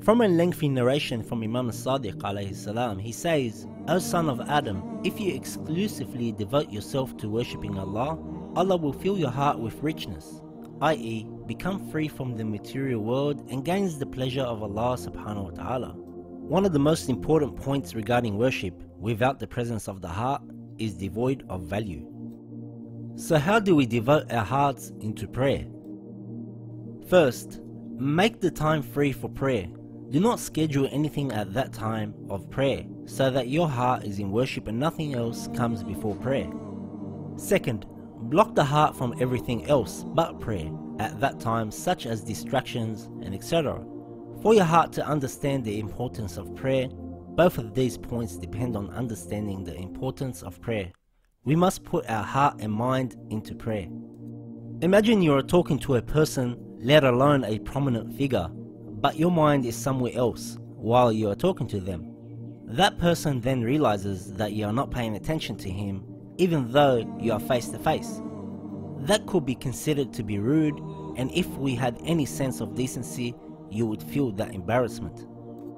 From a lengthy narration from Imam Sadiq alayhi salam, he says, "O son of Adam, if you exclusively devote yourself to worshipping Allah, Allah will fill your heart with richness, i.e. become free from the material world and gains the pleasure of Allah subhanahu wa ta'ala." One of the most important points regarding worship without the presence of the heart is devoid of value. So how do we devote our hearts into prayer? First, make the time free for prayer. Do not schedule anything at that time of prayer so that your heart is in worship and nothing else comes before prayer. Second, block the heart from everything else but prayer at that time, such as distractions and etc. For your heart to understand the importance of prayer, both of these points depend on understanding the importance of prayer. We must put our heart and mind into prayer. Imagine you are talking to a person, let alone a prominent figure, but your mind is somewhere else while you are talking to them. That person then realizes that you are not paying attention to him even though you are face to face. That could be considered to be rude, and if we had any sense of decency, you would feel that embarrassment.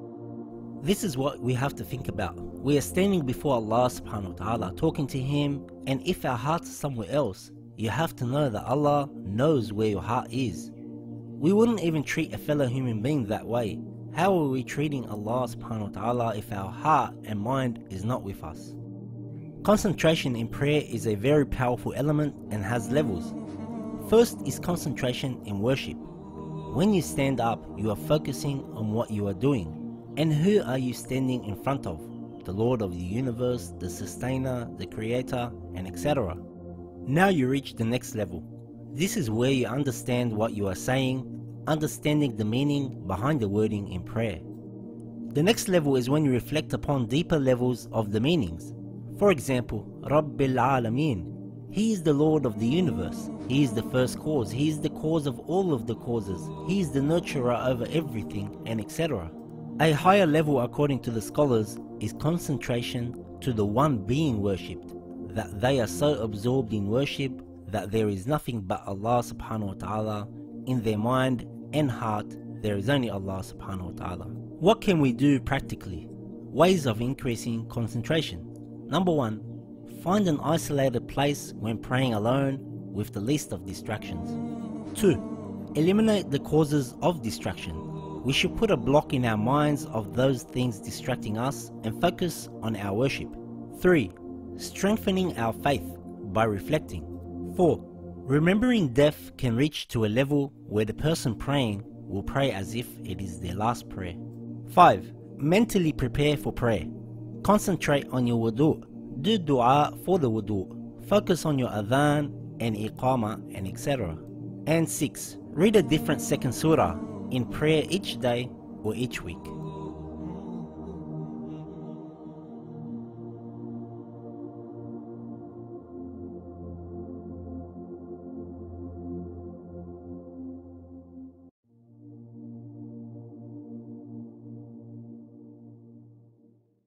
This is what we have to think about. We are standing before Allah subhanahu wa ta'ala talking to Him, and if our hearts are somewhere else, you have to know that Allah knows where your heart is. We wouldn't even treat a fellow human being that way. How are we treating Allah subhanahu wa ta'ala if our heart and mind is not with us? Concentration in prayer is a very powerful element and has levels. First is concentration in worship. When you stand up, you are focusing on what you are doing. And who are you standing in front of? The Lord of the universe, the sustainer, the creator, and etc. Now you reach the next level. This is where you understand what you are saying, understanding the meaning behind the wording in prayer. The next level is when you reflect upon deeper levels of the meanings. For example, Rabbil Alameen. He is the Lord of the universe. He is the first cause. He is the cause of all of the causes. He is the nurturer over everything, and etc. A higher level, according to the scholars, is concentration to the one being worshipped, that they are so absorbed in worship that there is nothing but Allah subhanahu wa ta'ala. In their mind and heart, there is only Allah subhanahu wa ta'ala. What can we do practically? Ways of increasing concentration. Number 1. Find an isolated place when praying alone with the least of distractions. 2. Eliminate the causes of distraction. We should put a block in our minds of those things distracting us and focus on our worship. 3. Strengthening our faith by reflecting. 4. Remembering death can reach to a level where the person praying will pray as if it is their last prayer. 5. Mentally prepare for prayer. Concentrate on your wudu. Do dua for the wudu. Focus on your adhan and iqama and etc. And 6. Read a different second surah in prayer each day or each week.